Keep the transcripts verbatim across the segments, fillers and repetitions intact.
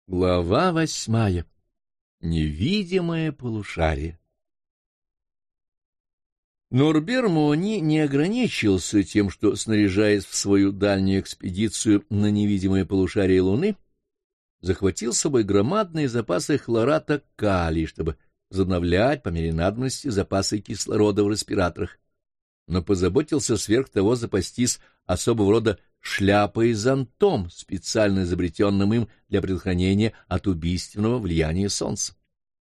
Глава восьмая. Невидимое полушарие. Норбер Мони не ограничился тем, что, снаряжаясь в свою дальнюю экспедицию на невидимое полушарие Луны, захватил с собой громадные запасы хлората калия, чтобы возобновлять по мере надобности запасы кислорода в респираторах, но позаботился сверх того запастись особого рода шляпой-зонтом, специально изобретенным им для предохранения от убийственного влияния солнца.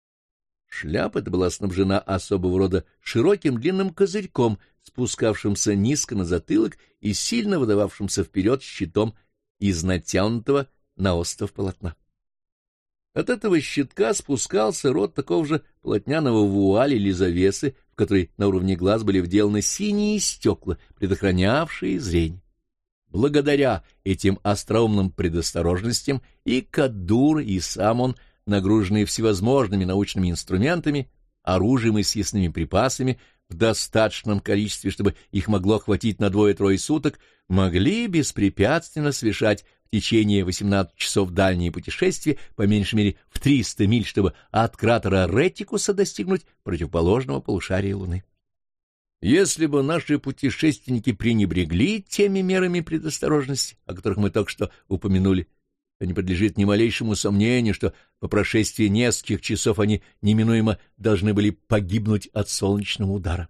Шляпа эта была снабжена особого рода широким длинным козырьком, спускавшимся низко на затылок и сильно выдававшимся вперед щитом из натянутого на остов полотна. От этого щитка спускался рот такого же полотняного вуаля или завесы, в которой на уровне глаз были вделаны синие стекла, предохранявшие зрение. Благодаря этим остроумным предосторожностям и Каддур, и сам он, нагруженные всевозможными научными инструментами, оружием и съестными припасами в достаточном количестве, чтобы их могло хватить на двое-трое суток, могли беспрепятственно совершать в течение восемнадцати часов дальние путешествия по меньшей мере в триста миль, чтобы от кратера Ретикуса достигнуть противоположного полушария Луны. Если бы наши путешественники пренебрегли теми мерами предосторожности, о которых мы только что упомянули, то не подлежит ни малейшему сомнению, что по прошествии нескольких часов они неминуемо должны были погибнуть от солнечного удара.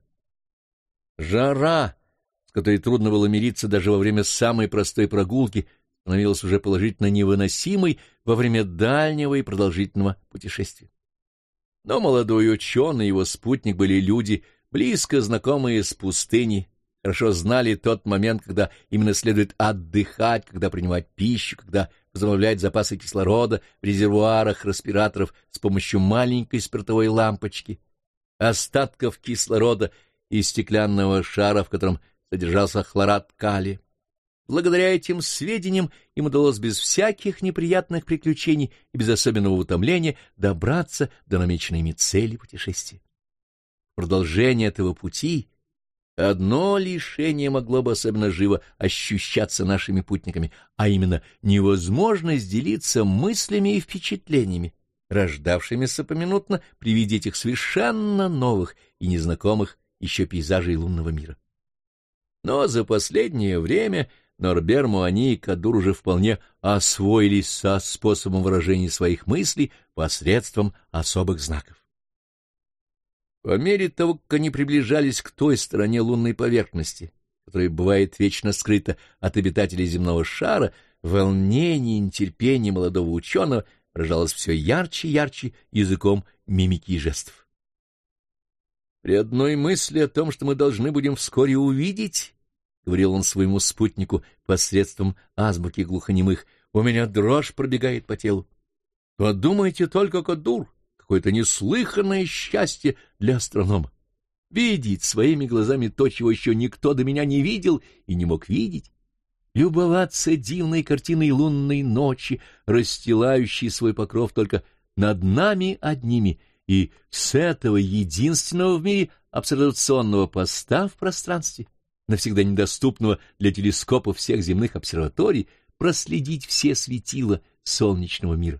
Жара, с которой трудно было мириться даже во время самой простой прогулки, становилась уже положительно невыносимой во время дальнего и продолжительного путешествия. Но молодой ученый и его спутник были люди, близко знакомые с пустыней, хорошо знали тот момент, когда именно следует отдыхать, когда принимать пищу, когда возобновлять запасы кислорода в резервуарах респираторов с помощью маленькой спиртовой лампочки, остатков кислорода и стеклянного шара, в котором содержался хлорат калия. Благодаря этим сведениям им удалось без всяких неприятных приключений и без особенного утомления добраться до намеченной ими цели путешествия. Продолжение этого пути одно лишение могло бы особенно живо ощущаться нашими путниками, а именно невозможность делиться мыслями и впечатлениями, рождавшимися поминутно при виде этих совершенно новых и незнакомых еще пейзажей лунного мира. Но за последнее время Норбер Мони и Каддур уже вполне освоились со способом выражения своих мыслей посредством особых знаков. По мере того, как они приближались к той стороне лунной поверхности, которая бывает вечно скрыта от обитателей земного шара, волнение и нетерпение молодого ученого выражалось все ярче и ярче языком мимики и жестов. «При одной мысли о том, что мы должны будем вскоре увидеть, — говорил он своему спутнику посредством азбуки глухонемых, — у меня дрожь пробегает по телу. Подумайте только, Каддур, какое-то неслыханное счастье для астронома. Видеть своими глазами то, чего еще никто до меня не видел и не мог видеть. Любоваться дивной картиной лунной ночи, расстилающей свой покров только над нами одними, и с этого единственного в мире обсервационного поста в пространстве, навсегда недоступного для телескопов всех земных обсерваторий, проследить все светила солнечного мира.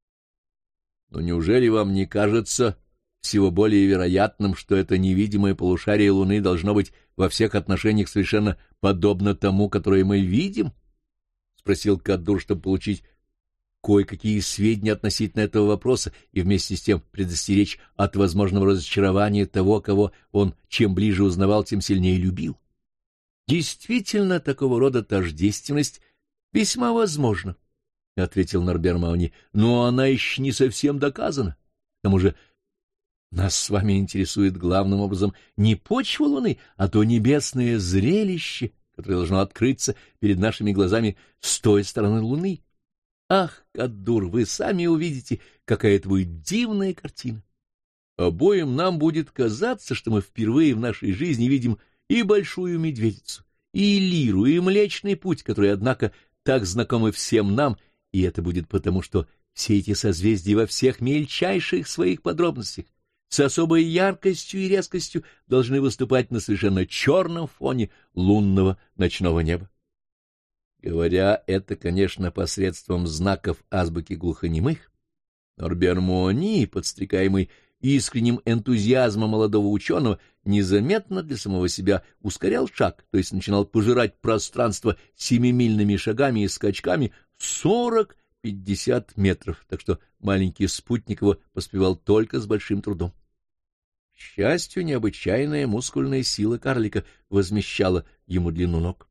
Но неужели вам не кажется всего более вероятным, что это невидимое полушарие Луны должно быть во всех отношениях совершенно подобно тому, которое мы видим? — спросил Каддур, чтобы получить кое-какие сведения относительно этого вопроса и вместе с тем предостеречь от возможного разочарования того, кого он чем ближе узнавал, тем сильнее любил. Действительно, такого рода тождественность весьма возможна, — ответил Норбер Мони, — но она еще не совсем доказана. К тому же нас с вами интересует главным образом не почва Луны, а то небесное зрелище, которое должно открыться перед нашими глазами с той стороны Луны. Ах, Каддур, вы сами увидите, какая это будет дивная картина. Обоим нам будет казаться, что мы впервые в нашей жизни видим и большую медведицу, и лиру, и Млечный Путь, которые, однако, так знакомы всем нам, и это будет потому, что все эти созвездия во всех мельчайших своих подробностях с особой яркостью и резкостью должны выступать на совершенно черном фоне лунного ночного неба. Говоря это, конечно, посредством знаков азбуки глухонемых, Норбер Муани, подстрекаемый искренним энтузиазмом молодого ученого, незаметно для самого себя ускорял шаг, то есть начинал пожирать пространство семимильными шагами и скачками сорок-пятьдесят метров, так что маленький спутник его поспевал только с большим трудом. К счастью, необычайная мускульная сила карлика возмещала ему длину ног.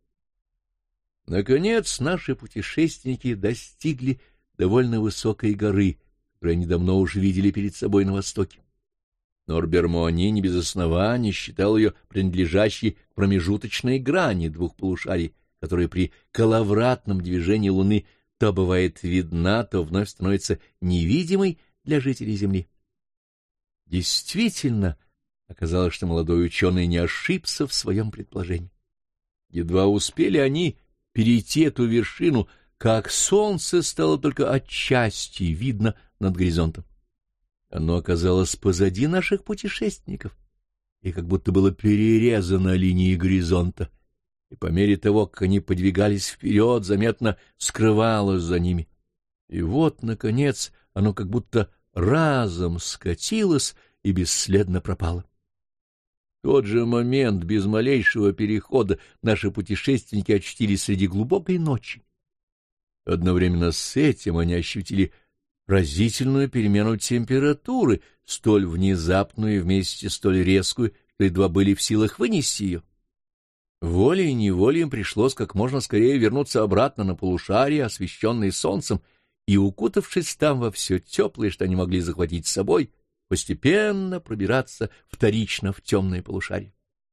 Наконец, наши путешественники достигли довольно высокой горы, которую они давно уже видели перед собой на востоке. Норбер Муани не без оснований считал ее принадлежащей к промежуточной грани двух полушарий, которая при коловратном движении Луны то бывает видна, то вновь становится невидимой для жителей Земли. Действительно, оказалось, что молодой ученый не ошибся в своем предположении. Едва успели они перейти эту вершину, как солнце стало только отчасти видно над горизонтом. Оно оказалось позади наших путешественников и как будто было перерезано линией горизонта, и по мере того, как они подвигались вперед, заметно скрывалось за ними. И вот, наконец, оно как будто разом скатилось и бесследно пропало. В тот же момент, без малейшего перехода, наши путешественники очутились среди глубокой ночи. Одновременно с этим они ощутили разительную перемену температуры, столь внезапную и вместе столь резкую, что едва были в силах вынести ее. Волей-неволей им пришлось как можно скорее вернуться обратно на полушарие, освещенное солнцем, и, укутавшись там во все теплое, что они могли захватить с собой, постепенно пробираться вторично в темное полушарие.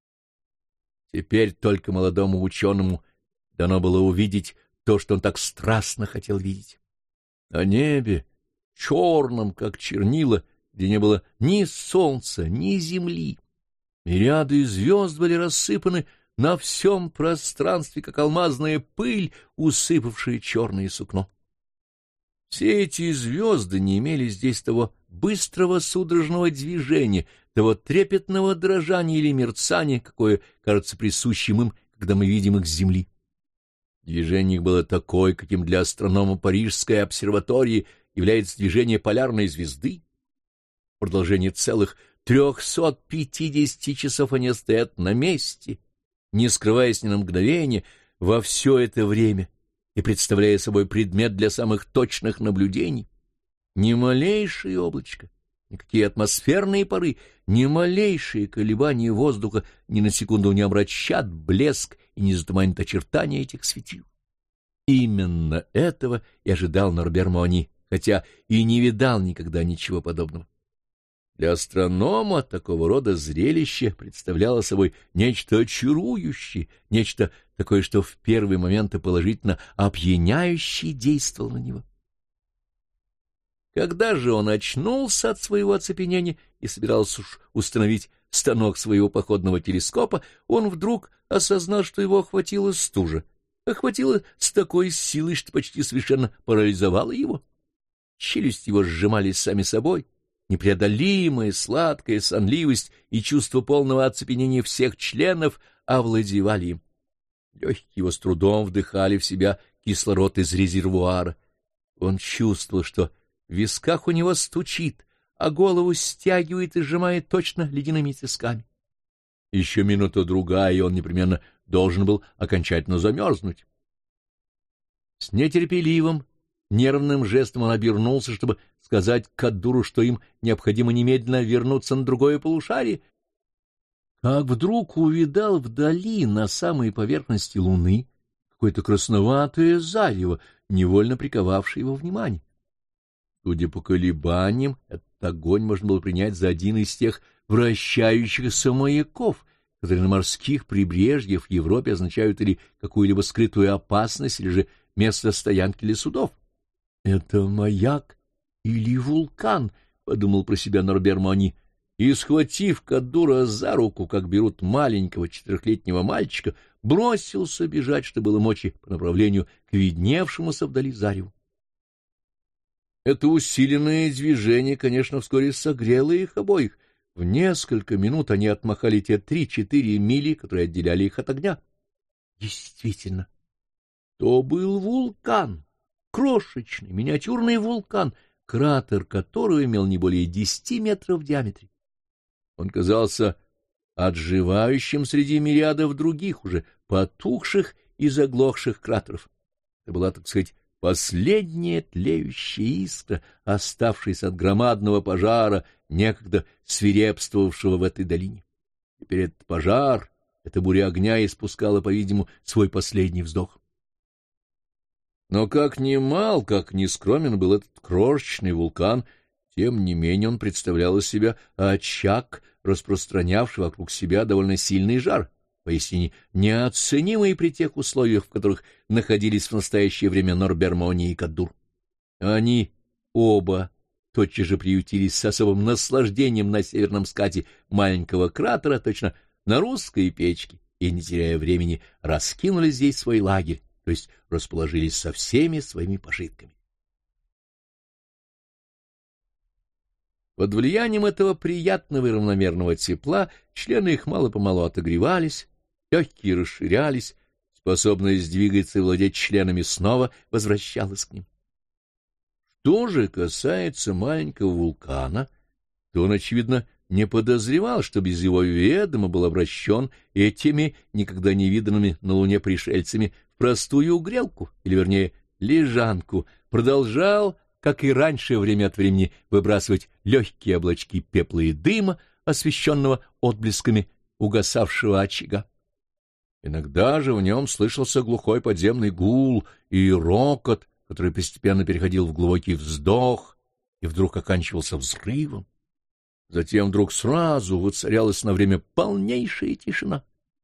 Теперь только молодому ученому дано было увидеть то, что он так страстно хотел видеть. На небе, черном, как чернила, где не было ни солнца, ни земли, мириады звезд были рассыпаны на всем пространстве, как алмазная пыль, усыпавшая черное сукно. Все эти звезды не имели здесь того быстрого судорожного движения, того трепетного дрожания или мерцания, какое кажется присущим им, когда мы видим их с земли. Движение их было такое, каким для астронома Парижской обсерватории является движение полярной звезды. В продолжении целых трехсот пятидесяти часов они стоят на месте, не скрываясь ни на мгновение, во все это время и представляя собой предмет для самых точных наблюдений. Ни малейшее облачко, никакие атмосферные пары, ни малейшие колебания воздуха ни на секунду не омрачат блеск и не затуманят очертания этих светил. Именно этого и ожидал Норбер Муани, хотя и не видал никогда ничего подобного. Для астронома такого рода зрелище представляло собой нечто очарующее, нечто такое, что в первые моменты положительно опьяняюще действовало на него. Когда же он очнулся от своего оцепенения и собирался уж установить станок своего походного телескопа, он вдруг осознал, что его охватила стужа, охватила с такой силой, что почти совершенно парализовала его. Челюсти его сжимались сами собой, непреодолимая сладкая сонливость и чувство полного оцепенения всех членов овладевали им. Легкие его с трудом вдыхали в себя кислород из резервуара. Он чувствовал, что в висках у него стучит, а голову стягивает и сжимает точно ледяными тисками. Еще минута-другая, и он непременно должен был окончательно замерзнуть. С нетерпеливым, нервным жестом он обернулся, чтобы сказать Каддуру, что им необходимо немедленно вернуться на другое полушарие, как вдруг увидал вдали, на самой поверхности Луны, какое-то красноватое зарево, невольно приковавшее его внимание. Судя по колебаниям, этот огонь можно было принять за один из тех вращающихся маяков, которые на морских прибрежьях в Европе означают или какую-либо скрытую опасность, или же место стоянки для судов. «Это маяк или вулкан», — подумал про себя Норбер Муани, и, схватив Каддура за руку, как берут маленького четырехлетнего мальчика, бросился бежать, что было мочи, по направлению к видневшемуся вдали зареву. Это усиленное движение, конечно, вскоре согрело их обоих. В несколько минут они отмахали те три-четыре мили, которые отделяли их от огня. Действительно, То был вулкан, крошечный, миниатюрный вулкан, кратер которого имел не более десяти метров в диаметре. Он казался отживающим среди мириадов других, уже потухших и заглохших кратеров. Это была, так сказать, последняя тлеющая искра, оставшаяся от громадного пожара, некогда свирепствовавшего в этой долине. Теперь этот пожар, эта буря огня испускала, по-видимому, свой последний вздох. Но как ни мал, как ни скромен был этот крошечный вулкан, тем не менее он представлял из себя очаг, распространявший вокруг себя довольно сильный жар, поистине неоценимый при тех условиях, в которых находились в настоящее время Норбермони и Каддур. Они оба тотчас же приютились с особым наслаждением на северном скате маленького кратера, точно на русской печке, и, не теряя времени, раскинули здесь свой лагерь, то есть расположились со всеми своими пожитками. Под влиянием этого приятного и равномерного тепла члены их мало-помалу отогревались, легкие расширялись, способность двигаться и владеть членами снова возвращалась к ним. Что же касается маленького вулкана, то он, очевидно, не подозревал, что без его ведома был обращен этими никогда не виданными на Луне пришельцами в простую грелку, или, вернее, лежанку, продолжал, как и раньше, время от времени выбрасывать легкие облачки пепла и дыма, освещенного отблесками угасавшего очага. Иногда же в нем слышался глухой подземный гул и рокот, который постепенно переходил в глубокий вздох и вдруг оканчивался взрывом. Затем вдруг сразу воцарялась на время полнейшая тишина.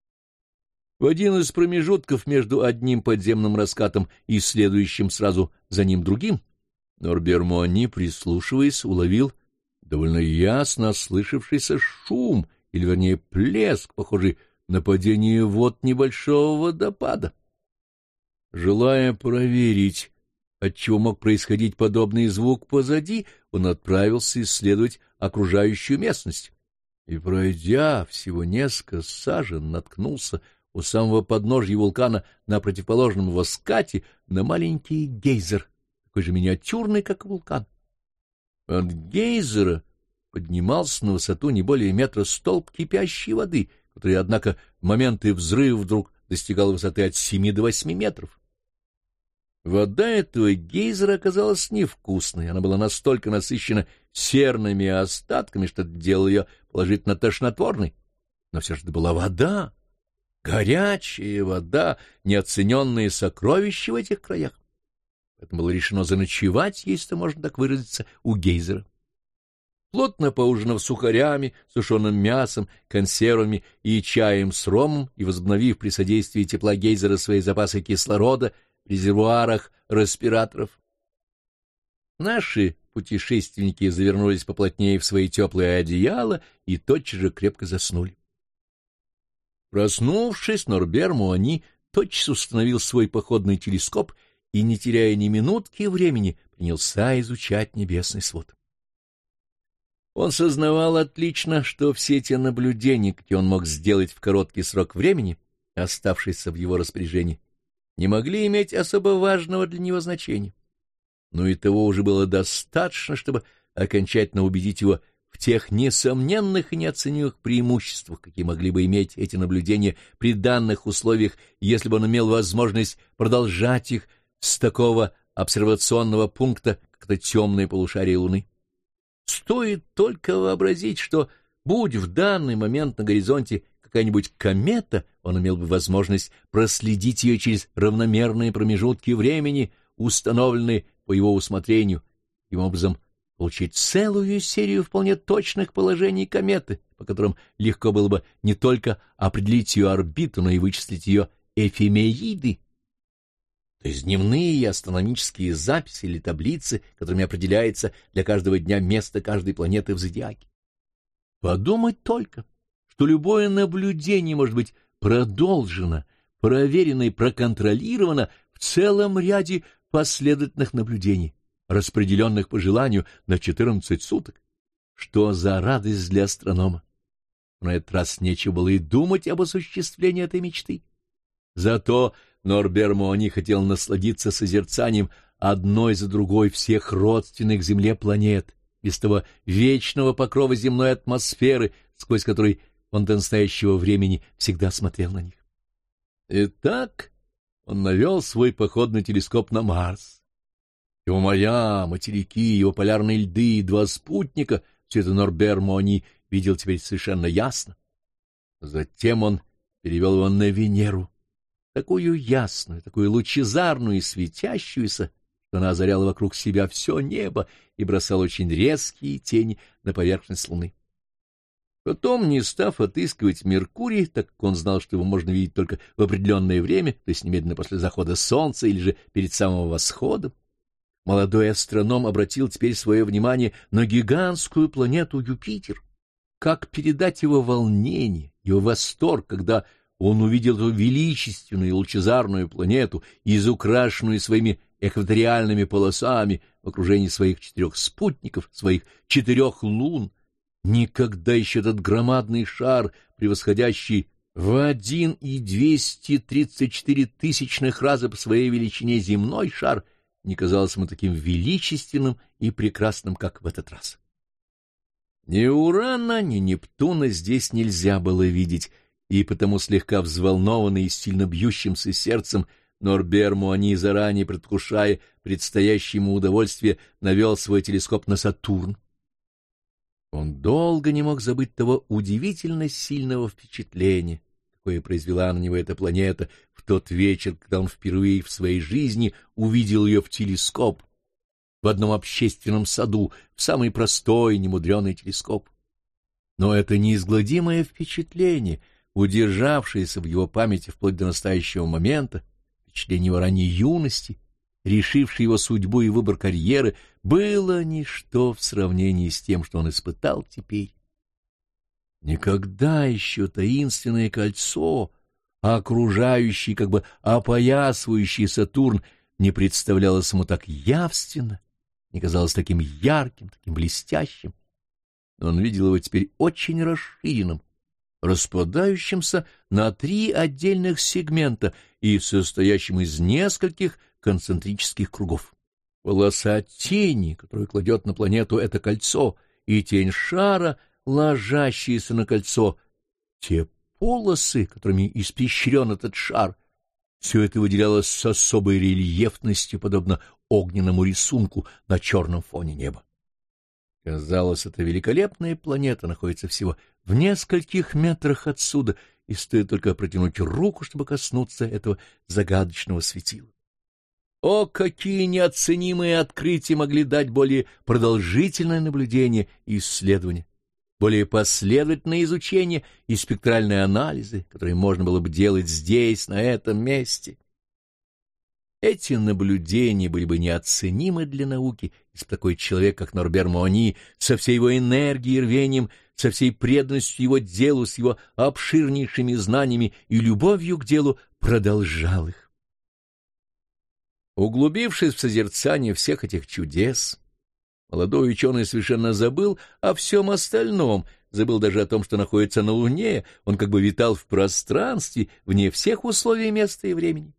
В один из промежутков между одним подземным раскатом и следующим сразу за ним другим Норбермони, прислушиваясь, уловил довольно ясно слышавшийся шум, или, вернее, плеск, похожий на падение вод небольшого водопада. Желая проверить, отчего мог происходить подобный звук позади, он отправился исследовать окружающую местность и, пройдя всего несколько сажен, наткнулся у самого подножья вулкана на противоположном его скате на маленький гейзер, такой же миниатюрный, как вулкан. От гейзера поднимался на высоту не более метра столб кипящей воды, который, однако, в моменты взрыва вдруг достигал высоты от семи до восьми метров. Вода этого гейзера оказалась невкусной, она была настолько насыщена серными остатками, что это делало ее положительно тошнотворной. Но все же это была вода, горячая вода, неоцененные сокровища в этих краях. Поэтому было решено заночевать, если можно так выразиться, у гейзера. Плотно поужинав сухарями, сушеным мясом, консервами и чаем с ромом и возобновив при содействии тепла гейзера свои запасы кислорода в резервуарах респираторов, наши путешественники завернулись поплотнее в свои теплые одеяла и тотчас же крепко заснули. Проснувшись, Норбер-Муани тотчас установил свой походный телескоп и, не теряя ни минутки времени, принялся изучать небесный свод. Он сознавал отлично, что все те наблюдения, какие он мог сделать в короткий срок времени, оставшиеся в его распоряжении, не могли иметь особо важного для него значения. Но и того уже было достаточно, чтобы окончательно убедить его в тех несомненных и неоценимых преимуществах, какие могли бы иметь эти наблюдения при данных условиях, если бы он имел возможность продолжать их с такого обсервационного пункта, как это темное полушарие Луны. Стоит только вообразить, что, будь в данный момент на горизонте какая-нибудь комета, он имел бы возможность проследить ее через равномерные промежутки времени, установленные по его усмотрению, таким образом получить целую серию вполне точных положений кометы, по которым легко было бы не только определить ее орбиту, но и вычислить ее эфемеиды, то есть дневные астрономические записи или таблицы, которыми определяется для каждого дня место каждой планеты в зодиаке. Подумать только, что любое наблюдение может быть продолжено, проверено и проконтролировано в целом ряде последовательных наблюдений, распределенных по желанию на четырнадцать суток. Что за радость для астронома! На этот раз нечего было и думать об осуществлении этой мечты. Зато Норбер Муани хотел насладиться созерцанием одной за другой всех родственных Земле планет, без того вечного покрова земной атмосферы, сквозь который он до настоящего времени всегда смотрел на них. Итак, он навел свой походный телескоп на Марс. Его моря, материки, его полярные льды и два спутника — все это Норбер Муани видел теперь совершенно ясно. Затем он перевел его на Венеру, такую ясную, такую лучезарную и светящуюся, что она озаряла вокруг себя все небо и бросала очень резкие тени на поверхность Луны. Потом, не став отыскивать Меркурий, так как он знал, что его можно видеть только в определенное время, то есть немедленно после захода Солнца или же перед самым восходом, молодой астроном обратил теперь свое внимание на гигантскую планету Юпитер. Как передать его волнение, его восторг, когда он увидел эту величественную и лучезарную планету, изукрашенную своими экваториальными полосами в окружении своих четырех спутников, своих четырех лун. Никогда еще этот громадный шар, превосходящий в один и двести тридцать четыре тысячных раза по своей величине земной шар, не казался ему таким величественным и прекрасным, как в этот раз. Ни Урана, ни Нептуна здесь нельзя было видеть, и потому слегка взволнованный и сильно бьющимся сердцем Норбер Муани, заранее предвкушая предстоящее ему удовольствие, навел свой телескоп на Сатурн. Он долго не мог забыть того удивительно сильного впечатления, какое произвела на него эта планета в тот вечер, когда он впервые в своей жизни увидел ее в телескоп, в одном общественном саду, в самый простой, немудреный телескоп. Но это неизгладимое впечатление, удержавшееся в его памяти вплоть до настоящего момента, впечатление его ранней юности, решившее его судьбу и выбор карьеры, было ничто в сравнении с тем, что он испытал теперь. Никогда еще таинственное кольцо, окружающее, как бы опоясывающее Сатурн, не представлялось ему так явственно, не казалось таким ярким, таким блестящим. Но он видел его теперь очень расширенным, распадающимся на три отдельных сегмента и состоящим из нескольких концентрических кругов. Полоса тени, которую кладет на планету это кольцо, и тень шара, ложащаяся на кольцо, те полосы, которыми испещрен этот шар, все это выделялось с особой рельефностью, подобно огненному рисунку на черном фоне неба. Казалось, эта великолепная планета находится всего в нескольких метрах отсюда, и стоит только протянуть руку, чтобы коснуться этого загадочного светила. О, какие неоценимые открытия могли дать более продолжительное наблюдение и исследование, более последовательное изучение и спектральные анализы, которые можно было бы делать здесь, на этом месте. Эти наблюдения были бы неоценимы для науки, если бы такой человек, как Норбер Муани, со всей его энергией и рвением, со всей преданностью его делу, с его обширнейшими знаниями и любовью к делу продолжал их. Углубившись в созерцание всех этих чудес, молодой ученый совершенно забыл о всем остальном, забыл даже о том, что находится на Луне, он как бы витал в пространстве, вне всех условий места и времени.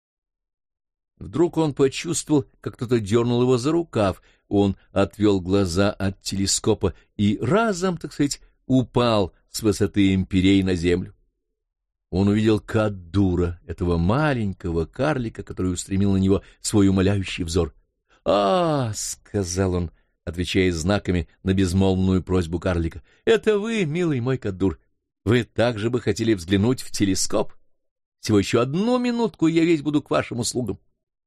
Вдруг он почувствовал, как кто-то дернул его за рукав, он отвел глаза от телескопа и разом, так сказать, упал с высоты империи на землю. Он увидел Каддура, этого маленького карлика, который устремил на него свой умоляющий взор. «А, — сказал он, отвечая знаками на безмолвную просьбу карлика, — это вы, милый мой Каддур, вы также бы хотели взглянуть в телескоп? Всего еще одну минутку, и я весь буду к вашим услугам».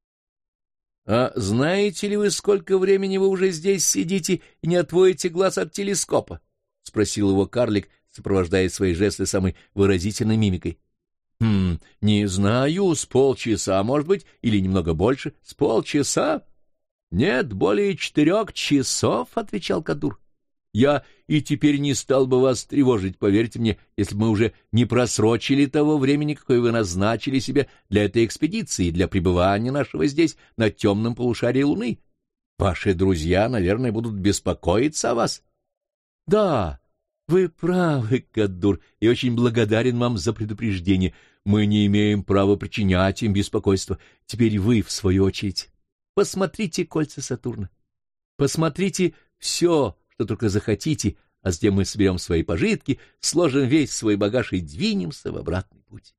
«А знаете ли вы, сколько времени вы уже здесь сидите и не отводите глаз от телескопа?» — спросил его карлик, сопровождая свои жесты самой выразительной мимикой. «Хм, не знаю, с полчаса, может быть, или немного больше. С полчаса?» «Нет, более четырех часов», — отвечал Каддур. «Я и теперь не стал бы вас тревожить, поверьте мне, если бы мы уже не просрочили того времени, какое вы назначили себе для этой экспедиции, для пребывания нашего здесь на темном полушарии Луны. Ваши друзья, наверное, будут беспокоиться о вас». «Да, вы правы, Каддур, и очень благодарен вам за предупреждение. мы не имеем права причинять им беспокойство. Теперь вы, в свою очередь, посмотрите кольца Сатурна. Посмотрите все, что только захотите, а затем мы соберем свои пожитки, сложим весь свой багаж и двинемся в обратный путь.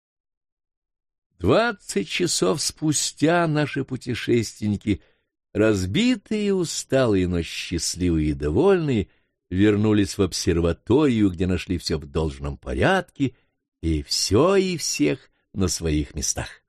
Двадцать часов спустя наши путешественники, разбитые и усталые, но счастливые и довольные, вернулись в обсерваторию, где нашли все в должном порядке и все и всех на своих местах.